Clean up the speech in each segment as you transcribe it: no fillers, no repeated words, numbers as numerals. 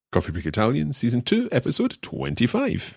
Coffee Break Italian, Season 2, Episode 25.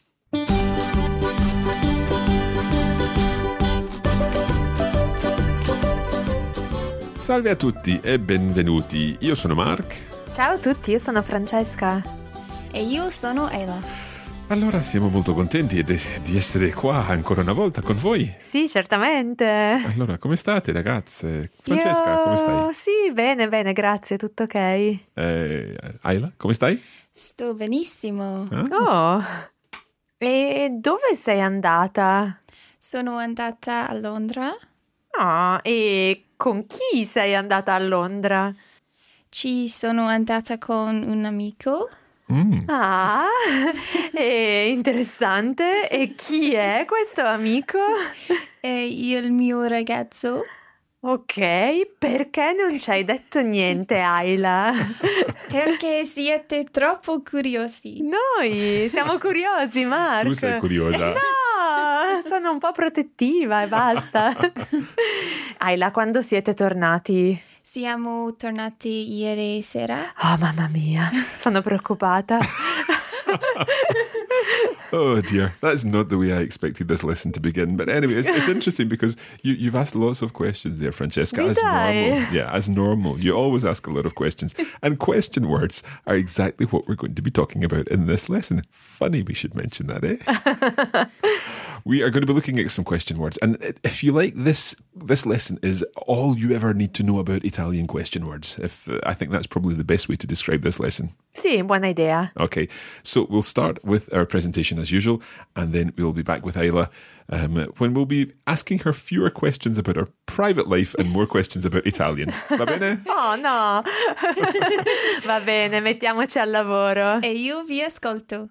Salve a tutti e benvenuti. Io sono Mark. Ciao a tutti, io sono Francesca. E io sono Ayla. Allora, siamo molto contenti di essere qua ancora una volta con voi. Sì, certamente. Allora, come state, ragazze? Francesca, come stai? Sì, bene, grazie, tutto ok. Ayla, come stai? Sto benissimo. Oh, e dove sei andata? Sono andata a Londra. Oh, e con chi sei andata a Londra? Ci sono andata con un amico. Ah, è interessante. E chi è questo amico? È il mio ragazzo. Ok, perché non ci hai detto niente, Ayla? Perché siete troppo curiosi. Noi siamo curiosi, Mark. Tu sei curiosa. No, sono un po' protettiva e basta. Ayla, quando siete tornati? Siamo tornati ieri sera. Oh, mamma mia, sono preoccupata. Oh dear, that's not the way I expected this lesson to begin. But anyway, it's interesting because you've asked lots of questions there, Francesca. Did as I? normal. Yeah, as normal. You always ask a lot of questions. And question words are exactly what we're going to be talking about in this lesson. Funny we should mention that, eh? We are going to be looking at some question words. And if you like, this lesson is all you ever need to know about Italian question words. I think that's probably the best way to describe this lesson. Sì, buona idea. Okay, so we'll start with our presentation as usual, and then we'll be back with Ayla when we'll be asking her fewer questions about her private life and more questions about Italian. Va bene? Oh, no. Va bene, mettiamoci al lavoro. E io vi ascolto.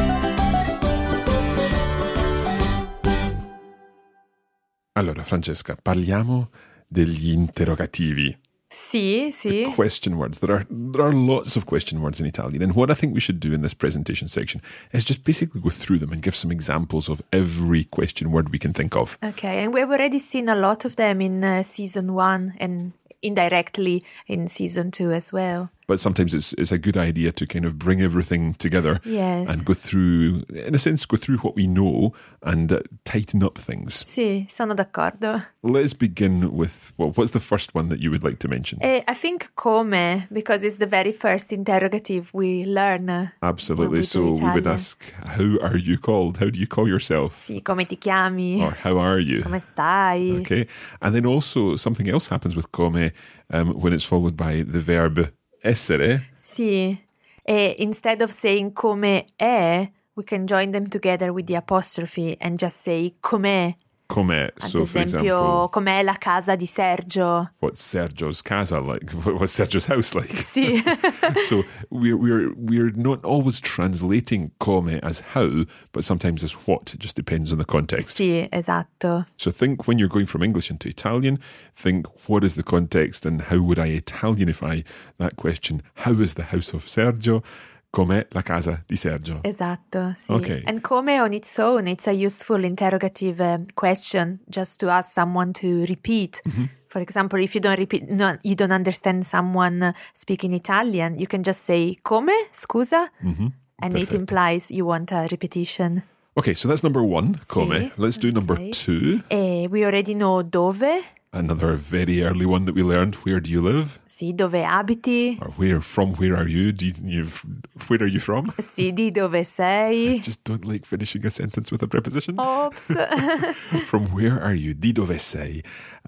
Allora, Francesca, parliamo degli interrogativi. Sì. Question words. There are lots of question words in Italian, and what I think we should do in this presentation section is just basically go through them and give some examples of every question word we can think of. Okay, and we've already seen a lot of them in season 1 and indirectly in season 2 as well. But sometimes it's a good idea to kind of bring everything together. Yes. And go through, in a sense, go through what we know and tighten up things. Sì, sono d'accordo. Let's begin with, well, what's the first one that you would like to mention? I think come, because it's the very first interrogative we learn. Absolutely. when we do So we would Italian. ask, how are you called? How do you call yourself? Sì, come ti chiami? Or how are you? Come stai? Okay. And then also something else happens with come when it's followed by the verb essere. Sì. E instead of saying come è, we can join them together with the apostrophe and just say com'è. Come. Ad So, for esempio, example, com'è la casa di Sergio? what's Sergio's casa like? What's Sergio's house like? Sì. So we're not always translating come as how, but sometimes as what. It just depends on the context. Sì, esatto. So think when you're going from English into Italian, think what is the context and how would I Italianify that question? How is the house of Sergio? Com'è la casa di Sergio? Esatto, sì. Okay. And come on its own, it's a useful interrogative question just to ask someone to repeat. Mm-hmm. For example, if you you don't understand someone speaking Italian, you can just say come, scusa, and Perfetto. it implies you want a repetition. Okay, so that's number one, come. Sì, Let's do number okay. 2. We already know dove. Another very early one that we learned. Where do you live? Sì, dove abiti. Or where are you? Where are you from? Sì, di dove sei. Just don't like finishing a sentence with a preposition. Oops. From where are you? Di dove sei?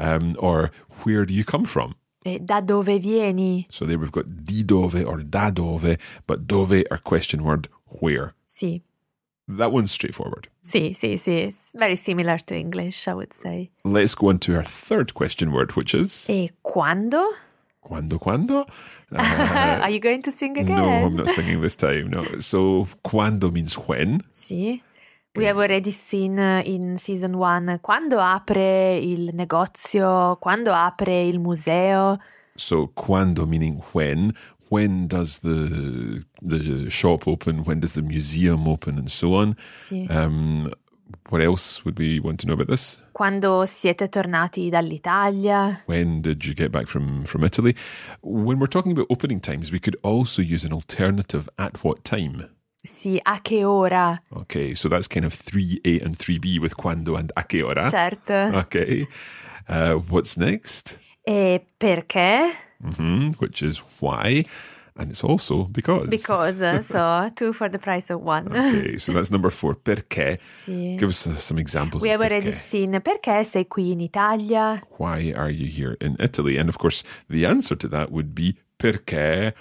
Or where do you come from? Da dove vieni? So there we've got di dove or da dove, but dove are question word where. Sì. That one's straightforward. Sì. It's very similar to English, I would say. Let's go on to our third question word, which is E quando? quando? Are you going to sing again? No, I'm not singing this time. No. So quando means when. Sì. We have already seen in season 1 quando apre il negozio, quando apre il museo. So quando meaning when. When does the shop open? When does the museum open? And so on. Sì. What else would we want to know about this? Quando siete tornati dall'Italia? When did you get back from Italy? When we're talking about opening times, we could also use an alternative at what time. Sì, a che ora? Okay, so that's kind of 3A and 3B with quando and a che ora. Certo. Okay. What's next? E perché? Which is why. And it's also because. Because, so 2 for the price of 1. Okay, so that's number 4. Perché? Sì. Give us some examples. We have of already perché. seen perché sei qui in Italia? Why are you here in Italy? And of course, the answer to that would be perché,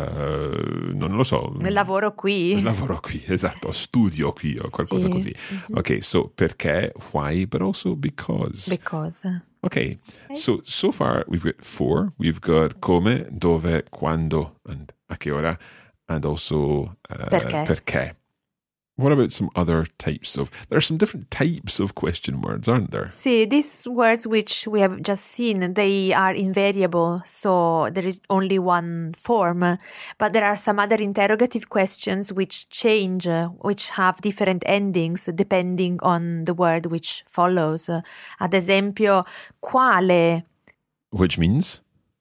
non lo so. Lavoro qui. Lavoro qui, esatto. Studio qui o qualcosa Sì. così. Okay, so perché, why, but also because. Because. Okay, so far we've got 4. We've got come, dove, quando, and a che ora, and also perché. What about some other types of... There are some different types of question words, aren't there? See, these words which we have just seen, they are invariable, so there is only one form. But there are some other interrogative questions which change, which have different endings depending on the word which follows. Ad esempio, quale? Which means?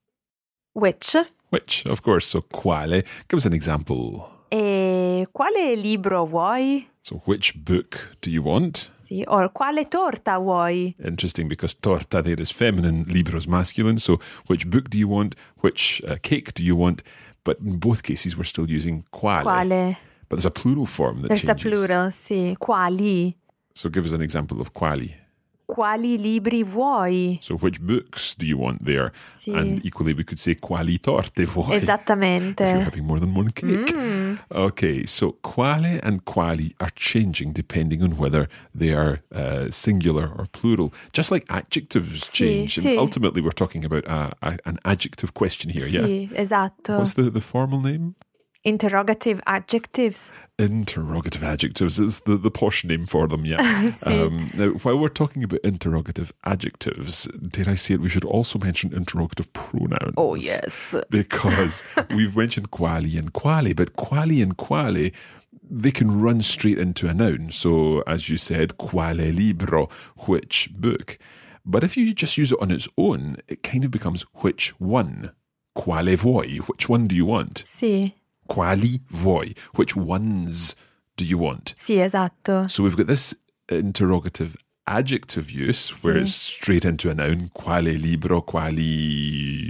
Which? Which, of course. So quale. Give us an example. E quale libro vuoi? So which book do you want? Sì, or quale torta vuoi? Interesting, because torta there is feminine, libro is masculine. So which book do you want? Which cake do you want? But in both cases, we're still using quale. Quale? But there's a plural form that There's changes. a plural, sì. Quali? So give us an example of quali. Quali libri vuoi? So which books do you want there? Sì. And equally, we could say quali torte vuoi? Esattamente. If you're having more than one cake. Okay, so quale and quali are changing depending on whether they are singular or plural. Just like adjectives change. sì. And ultimately, we're talking about an adjective question here, yeah? Sì, esatto. What's the formal name? Interrogative adjectives. Interrogative adjectives is the posh name for them, yeah. Sì. Now, while we're talking about interrogative adjectives, dare I say it, we should also mention interrogative pronouns. Oh, yes. Because we've mentioned quali and quale, but quali and quale, they can run straight into a noun. So, as you said, quale libro, which book. But if you just use it on its own, it kind of becomes which one. Quale vuoi? Which one do you want? Sì. Quali vuoi? Which ones do you want? Sì, esatto. So we've got this interrogative adjective use where it's straight into a noun, quale libro, quali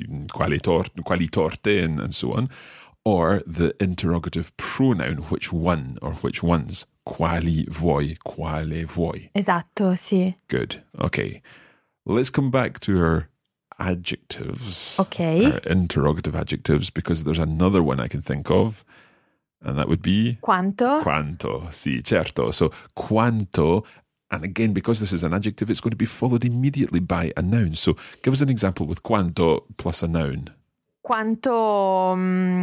torte, and so on. Or the interrogative pronoun, which one or which ones. Quali vuoi, quale vuoi. Esatto, sì. Good. Okay. Let's come back to our adjectives. Okay. Our interrogative adjectives, because there's another one I can think of, and that would be Quanto? quanto. Sì, certo. So quanto, and again, because this is an adjective, it's going to be followed immediately by a noun. So give us an example with quanto plus a noun. Quanto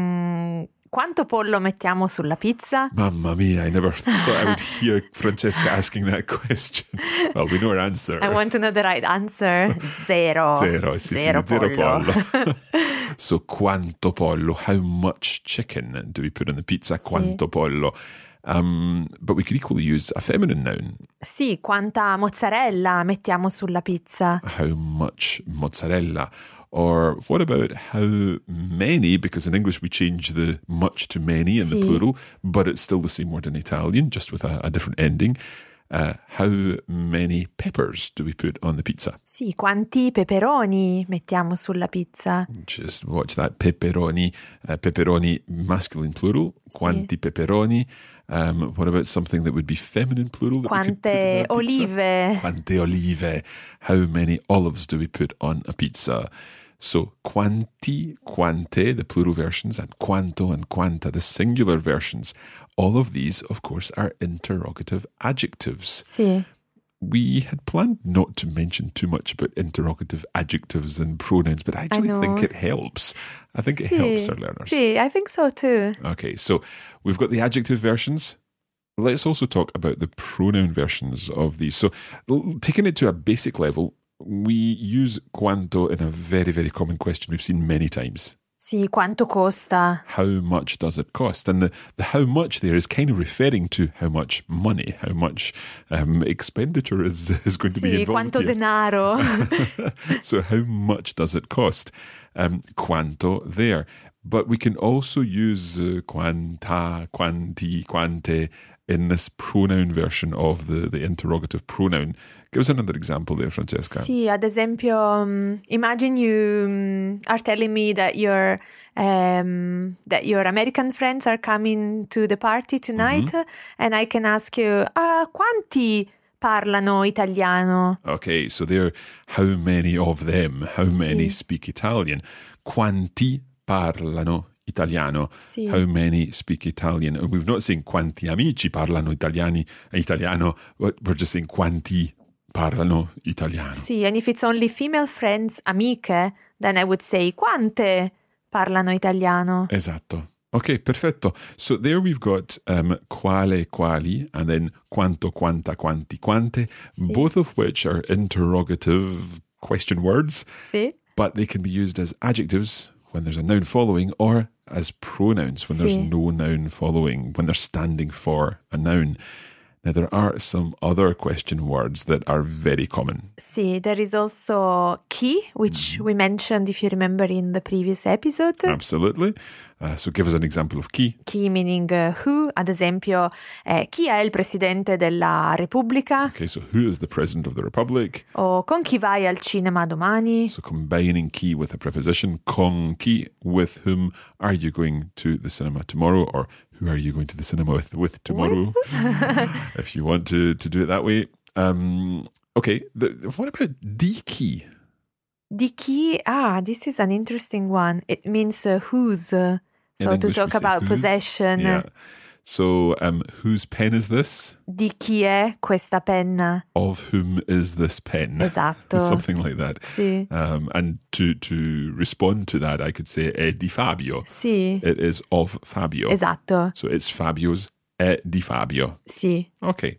pollo mettiamo sulla pizza? Mamma mia, I never thought I would hear Francesca asking that question. Well, we know her answer. I want to know the right answer. Zero. Zero, sì, Zero sì, zero pollo. pollo. So, quanto pollo? How much chicken do we put on the pizza? Quanto pollo? But we could equally use a feminine noun. Sì, quanta mozzarella mettiamo sulla pizza? How much mozzarella? Or what about how many? Because in English we change the much to many in the plural, but it's still the same word in Italian, just with a different ending. How many peppers do we put on the pizza? Sì, quanti peperoni mettiamo sulla pizza? Just watch that. Pepperoni. Pepperoni, masculine plural. Quanti pepperoni. What about something that would be feminine plural? That we could put Quante on a pizza? olive? Quante olive. How many olives do we put on a pizza? So quanti, quante, the plural versions, and quanto and quanta, the singular versions. All of these, of course, are interrogative adjectives. Sì. We had planned not to mention too much about interrogative adjectives and pronouns, but I actually think it helps. I think it helps our learners. Sì, I think so too. Okay, so we've got the adjective versions. Let's also talk about the pronoun versions of these. So taking it to a basic level, we use quanto in a very, very common question we've seen many times. Sì, quanto costa? How much does it cost? And the how much there is kind of referring to how much money, how much expenditure is going to be Sì, involved quanto here. denaro. So how much does it cost? Quanto there. But we can also use quanta, quanti, quante in this pronoun version of the interrogative pronoun. Give us another example there, Francesca. Sì, ad esempio, imagine you are telling me that your American friends are coming to the party tonight, and I can ask you, quanti parlano italiano? Okay, so there, how many of them, how many speak Italian? Quanti parlano italiano? Sì. How many speak Italian? And we're not saying quanti amici parlano italiano, but we're just saying quanti parlano italiano. Sì, and if it's only female friends, amiche, then I would say quante parlano italiano. Esatto. Okay, perfetto. So there we've got quale, quali, and then quanto, quanta, quanti, quante, both of which are interrogative question words, Sì. but they can be used as adjectives when there's a noun following or as pronouns when there's no noun following, when they're standing for a noun. Now, there are some other question words that are very common. Sì, there is also chi, which we mentioned, if you remember, in the previous episode. Absolutely. So give us an example of chi. Chi meaning who, ad esempio, chi è il presidente della Repubblica? Okay, so who is the president of the republic? O con chi vai al cinema domani? So combining chi with a preposition, con chi, with whom are you going to the cinema tomorrow, or who are you going to the cinema with tomorrow? If you want to do it that way. Okay, what about di chi? Di chi? This is an interesting one. It means whose. So In to English, talk we say about whose. possession. Yeah. So whose pen is this? Di chi è questa penna? Of whom is this pen? Esatto. Something like that. Sì. And to respond to that, I could say è di Fabio. Sì. It is of Fabio. Esatto. So it's Fabio's, è di Fabio. Sì. Okay.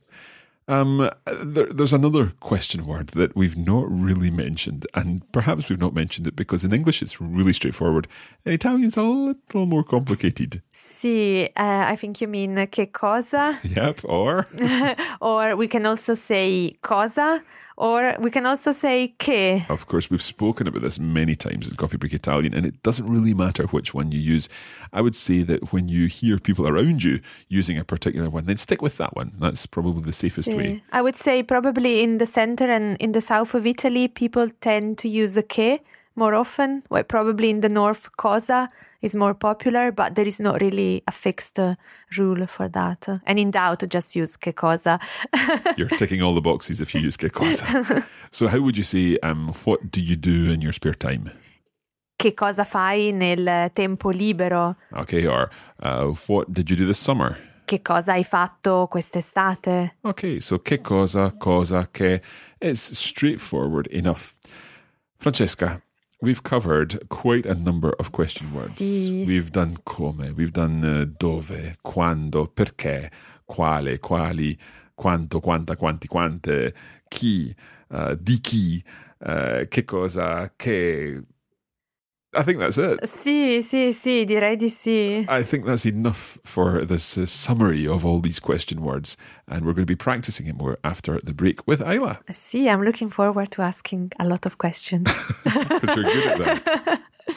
There's another question word that we've not really mentioned, and perhaps we've not mentioned it because in English it's really straightforward. In Italian it's a little more complicated. Sì, I think you mean che cosa? Yep, or? Or we can also say cosa, or we can also say che. Of course, we've spoken about this many times in Coffee Break Italian, and it doesn't really matter which one you use. I would say that when you hear people around you using a particular one, then stick with that one. That's probably the safest way. I would say probably in the center and in the south of Italy, people tend to use the che more often. Well, probably in the north, cosa is more popular, but there is not really a fixed rule for that. And in doubt, just use che cosa. You're ticking all the boxes if you use che cosa. So how would you say, what do you do in your spare time? Che cosa fai nel tempo libero? Okay, or what did you do this summer? Che cosa hai fatto quest'estate? Okay, so che cosa, cosa, che. It's straightforward enough. Francesca, we've covered quite a number of question words. Sì. We've done come, we've done dove, quando, perché, quale, quali, quanto, quanta, quanti, quante, chi, di chi, che cosa, che. I think that's it. Sì, direi di sì. I think that's enough for this summary of all these question words. And we're going to be practicing it more after the break with Ayla. Sì, I'm looking forward to asking a lot of questions. Because you're good at that.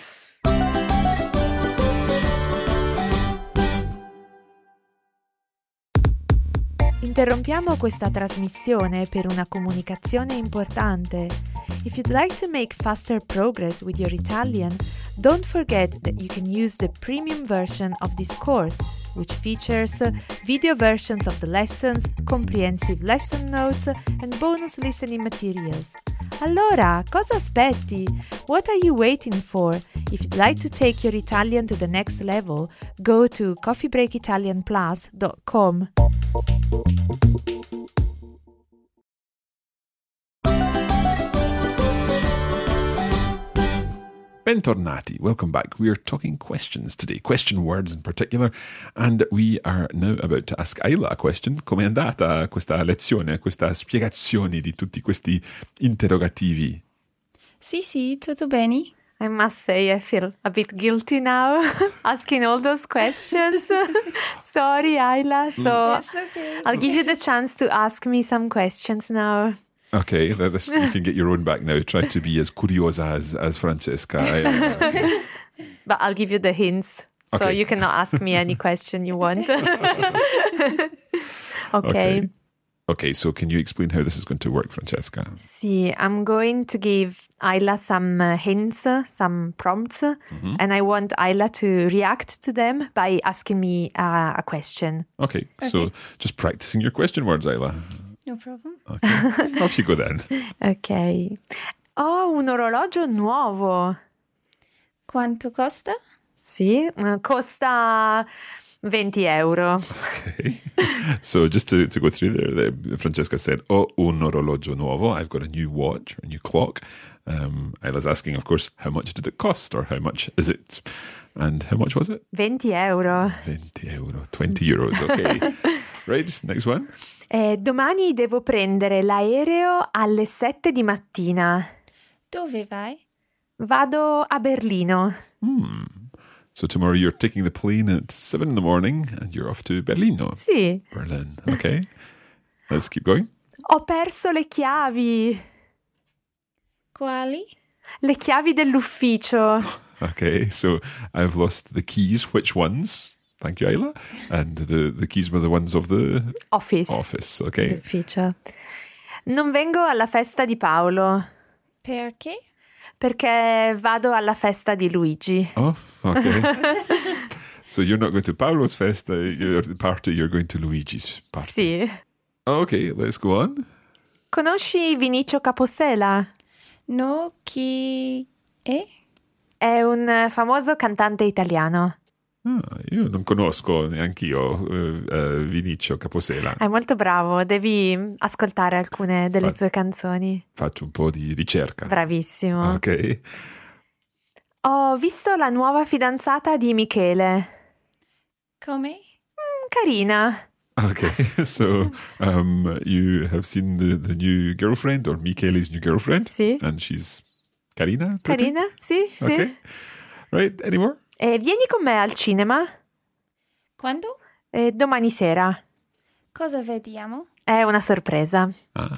Interrompiamo questa trasmissione per una comunicazione importante. If you'd like to make faster progress with your Italian, don't forget that you can use the premium version of this course, which features video versions of the lessons, comprehensive lesson notes, and bonus listening materials. Allora, cosa aspetti? What are you waiting for? If you'd like to take your Italian to the next level, go to coffeebreakitalianplus.com. Bentornati, welcome back. We are talking questions today, question words in particular, and we are now about to ask Ayla a question. Come è andata questa lezione, questa spiegazione di tutti questi interrogativi? Sì, tutto bene. I must say I feel a bit guilty now asking all those questions. Sorry, Ayla. So It's okay. I'll give you the chance to ask me some questions now. Okay, you can get your own back now. Try to be as curiosa as Francesca. Okay. But I'll give you the hints. So Okay. you cannot ask me any question you want. Okay. Okay, so can you explain how this is going to work, Francesca? See, I'm going to give Ayla some hints, some prompts, and I want Ayla to react to them by asking me a question. Okay, so just practicing your question words, Ayla. No problem. Okay, off you go then. Ok. Ho un orologio nuovo. Quanto costa? Sì, costa 20 euro. Okay. So just to go through there, Francesca said, "Ho un orologio nuovo." I've got a new watch, a new clock. Ayla's asking, of course, how much did it cost, or how much is it? And how much was it? 20 euro. 20 euro, 20 euros. Okay. Right, next one. Domani devo prendere l'aereo alle 7 di mattina. Dove vai? Vado a Berlino. So tomorrow you're taking the plane at 7 in the morning and you're off to Berlino. Sì. Berlin. Okay. Let's keep going. Ho perso le chiavi. Quali? Le chiavi dell'ufficio. Okay, so I've lost the keys. Which ones? Thank you, Ayla. And the keys were the ones of the Office. office. Okay. L'ufficio. Non vengo alla festa di Paolo Perché? perché vado alla festa di Luigi. Oh, okay. So you're not going to Paolo's festa, your party, you're going to Luigi's party. Sì. Okay, let's go on. Conosci Vinicio Capossela? No, chi è? È un famoso cantante italiano. Ah, io non conosco neanch'io Vinicio Capossela. È molto bravo, devi ascoltare alcune delle sue canzoni. Faccio un po' di ricerca. Bravissimo. Ok. Ho visto la nuova fidanzata di Michele. Come? Carina. Okay, so you have seen the new girlfriend, or Michele's new girlfriend? Sì. And she's Carina? Pretty? Carina? Sì, sì. Okay. Right, any more? Vieni con me al cinema Quando? domani sera. Cosa vediamo? È una sorpresa.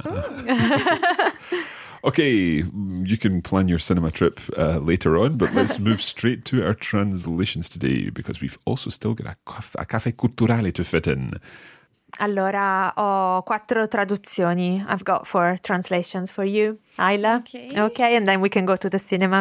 Okay, you can plan your cinema trip later on, but let's move straight to our translations today, because we've also still got a caffè culturale to fit in. Allora, ho 4 traduzioni. I've got 4 translations for you, Ayla. Okay. And then we can go to the cinema.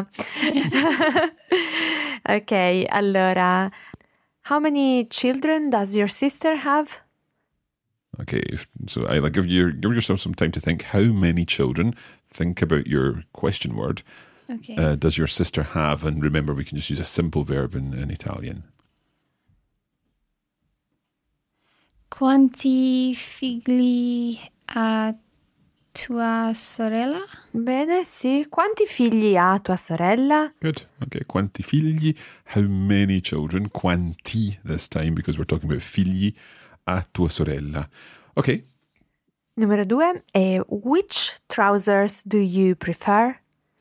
Ok, allora. How many children does your sister have? Okay, so Ayla, give yourself some time to think. How many children? Think about your question word. Okay. Does your sister have? And remember, we can just use a simple verb in Italian. Quanti figli ha tua sorella? Bene, sì. Quanti figli ha tua sorella? Good. Okay. Quanti figli? How many children? Quanti this time, because we're talking about figli a tua sorella. Okay. Numero 2 è which trousers do you prefer?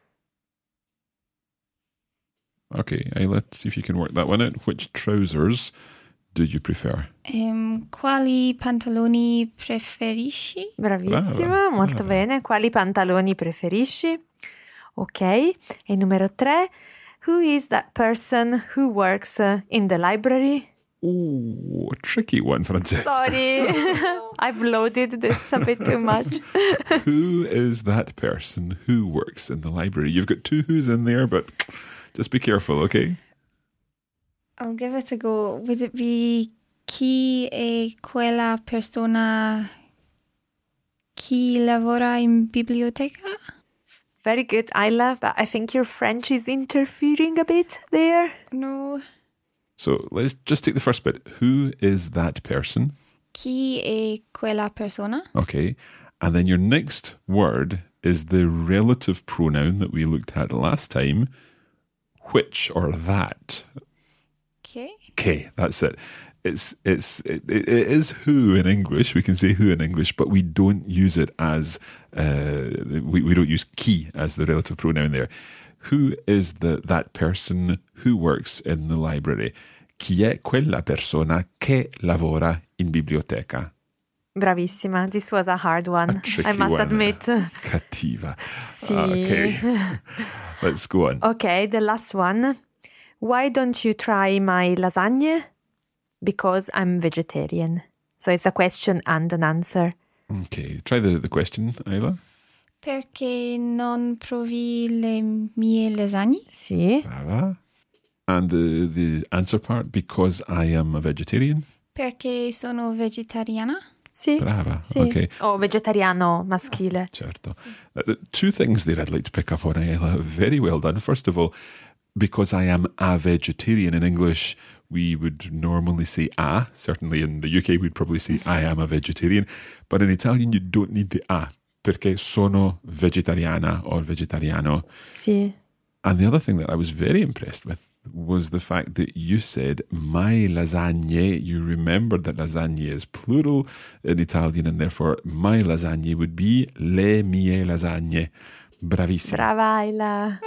Okay. Let's see if you can work that one out. Which trousers do you prefer? Quali pantaloni preferisci? Bravissima, molto bene. Quali pantaloni preferisci? Ok. E numero 3, who is that person who works in the library? Oh, a tricky one, Francesca. Sorry, I've loaded this a bit too much. Who is that person who works in the library? You've got 2 who's in there, but just be careful, okay? I'll give it a go. Would it be chi è quella persona chi lavora in biblioteca? Very good, Ayla, but I think your French is interfering a bit there. No. So let's just take the first bit. Who is that person? Chi è quella persona? Okay. And then your next word is the relative pronoun that we looked at last time. Which or that. Okay. Okay, that's it. It is who in English. We can say who in English, but we don't use it as we don't use qui as the relative pronoun there. who is that person who works in the library? Chi è quella persona che lavora in biblioteca? Bravissima. This was a hard one, tricky I must one. admit. Cattiva. Sì. Okay. Let's go on. Okay, the last one. Why don't you try my lasagne? Because I'm vegetarian. So it's a question and an answer. Okay, try the question, Ayla. Perché non provi le mie lasagne? Sì. Brava. And the answer part, because I am a vegetarian? Perché sono vegetariana? Sì. Brava. Sì. Okay. O vegetariano maschile. Certo. Two things there I'd like to pick up on, Ayla. Very well done. First of all, because I am a vegetarian. In English, we would normally say a. Certainly in the UK, we'd probably say I am a vegetarian. But in Italian, you don't need the a. Perché sono vegetariana or vegetariano. Sì. And the other thing that I was very impressed with was the fact that you said my lasagne. You remembered that lasagne is plural in Italian, and therefore my lasagne would be le mie lasagne. Bravissima. Brava, Ayla.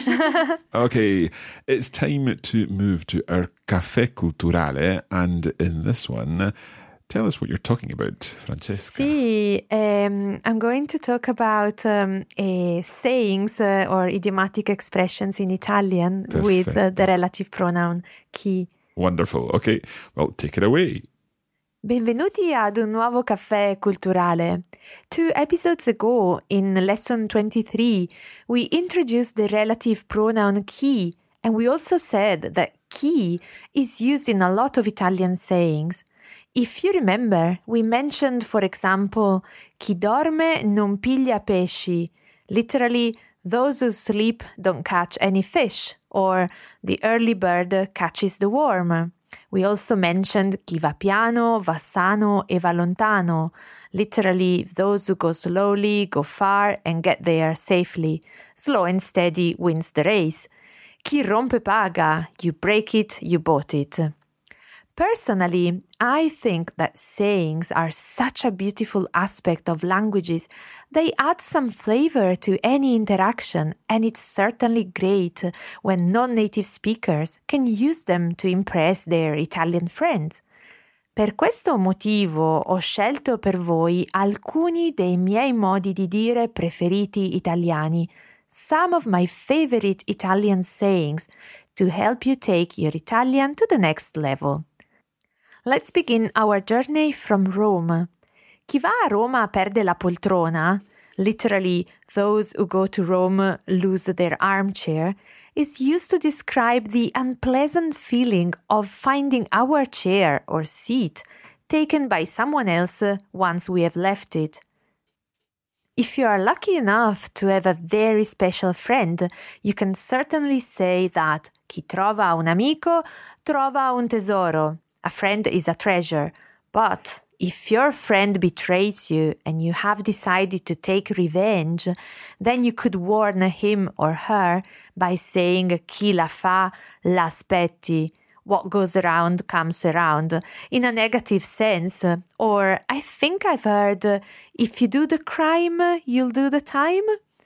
Okay, it's time to move to our Caffè Culturale, and in this one, tell us what you're talking about, Francesca. Sì, I'm going to talk about sayings or idiomatic expressions in Italian with the relative pronoun chi. Wonderful. Okay, well, take it away. Benvenuti ad un nuovo caffè culturale. 2 episodes ago, in lesson 23, we introduced the relative pronoun chi, and we also said that chi is used in a lot of Italian sayings. If you remember, we mentioned, for example, chi dorme non piglia pesci, literally, those who sleep don't catch any fish, or the early bird catches the worm. We also mentioned chi va piano, va sano e va lontano, literally, those who go slowly, go far, and get there safely. Slow and steady wins the race. Chi rompe paga, you break it, you bought it. Personally, I think that sayings are such a beautiful aspect of languages. They add some flavor to any interaction, and it's certainly great when non-native speakers can use them to impress their Italian friends. Per questo motivo ho scelto per voi alcuni dei miei modi di dire preferiti italiani, some of my favorite Italian sayings, to help you take your Italian to the next level. Let's begin our journey from Rome. Chi va a Roma perde la poltrona, literally, those who go to Rome lose their armchair, is used to describe the unpleasant feeling of finding our chair or seat taken by someone else once we have left it. If you are lucky enough to have a very special friend, you can certainly say that chi trova un amico trova un tesoro. A friend is a treasure. But if your friend betrays you and you have decided to take revenge, then you could warn him or her by saying chi la fa, l'aspetti. What goes around comes around, in a negative sense. Or I think I've heard, if you do the crime, you'll do the time.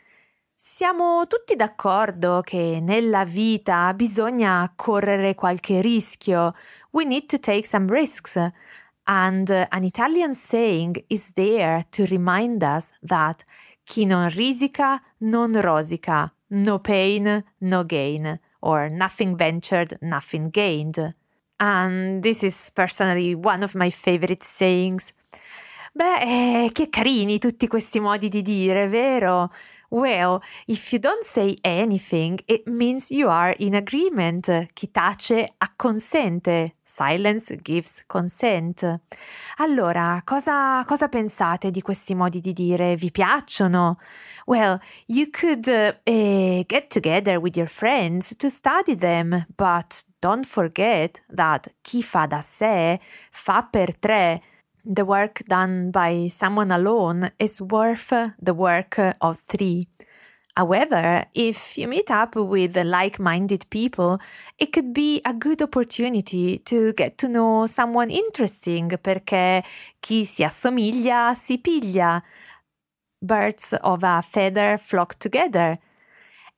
Siamo tutti d'accordo che nella vita bisogna correre qualche rischio. We need to take some risks. And an Italian saying is there to remind us that chi non risica non rosica, no pain, no gain, or nothing ventured, nothing gained. And this is personally one of my favorite sayings. Beh, che carini tutti questi modi di dire, vero? Well, if you don't say anything, it means you are in agreement. Chi tace acconsente. Silence gives consent. Allora, cosa pensate di questi modi di dire? Vi piacciono? Well, you could get together with your friends to study them, but don't forget that chi fa da sé fa per tre. The work done by someone alone is worth the work of 3. However, if you meet up with like-minded people, it could be a good opportunity to get to know someone interesting, perché chi si assomiglia si piglia. Birds of a feather flock together.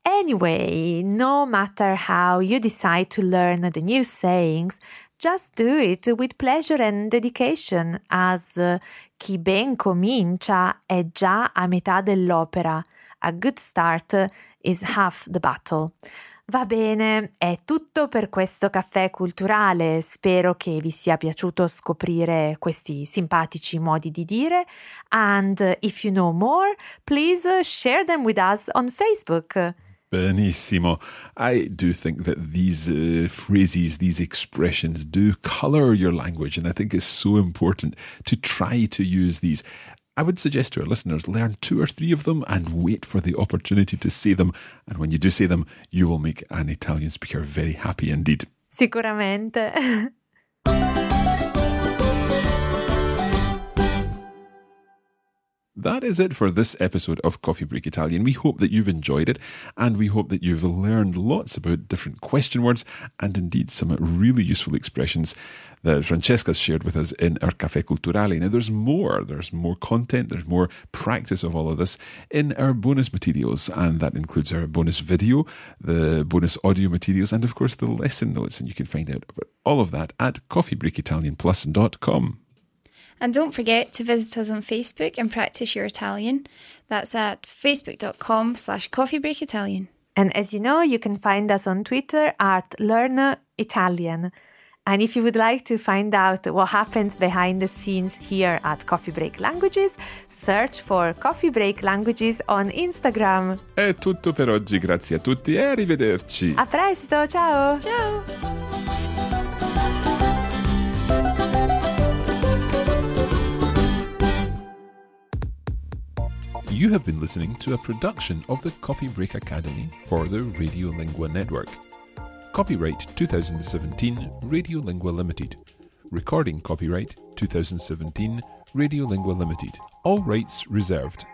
Anyway, no matter how you decide to learn the new sayings, just do it with pleasure and dedication, as chi ben comincia è già a metà dell'opera. A good start is half the battle. Va bene, è tutto per questo caffè culturale. Spero che vi sia piaciuto scoprire questi simpatici modi di dire. And if you know more, please share them with us on Facebook. Benissimo. I do think that these phrases, these expressions do colour your language, and I think it's so important to try to use these. I would suggest to our listeners, learn 2 or 3 of them and wait for the opportunity to say them. And when you do say them, you will make an Italian speaker very happy indeed. Sicuramente. That is it for this episode of Coffee Break Italian. We hope that you've enjoyed it, and we hope that you've learned lots about different question words and indeed some really useful expressions that Francesca's shared with us in our Caffè Culturale. Now there's more content, there's more practice of all of this in our bonus materials, and that includes our bonus video, the bonus audio materials, and of course the lesson notes, and you can find out about all of that at coffeebreakitalianplus.com. And don't forget to visit us on Facebook and practice your Italian. That's at facebook.com/coffeebreakitalian. And as you know, you can find us on Twitter at LearnItalian. And if you would like to find out what happens behind the scenes here at Coffee Break Languages, search for Coffee Break Languages on Instagram. È tutto per oggi, grazie a tutti e arrivederci. A presto, ciao! Ciao! You have been listening to a production of the Coffee Break Academy for the Radiolingua Network. Copyright 2017 Radiolingua Limited. Recording copyright 2017 Radiolingua Limited. All rights reserved.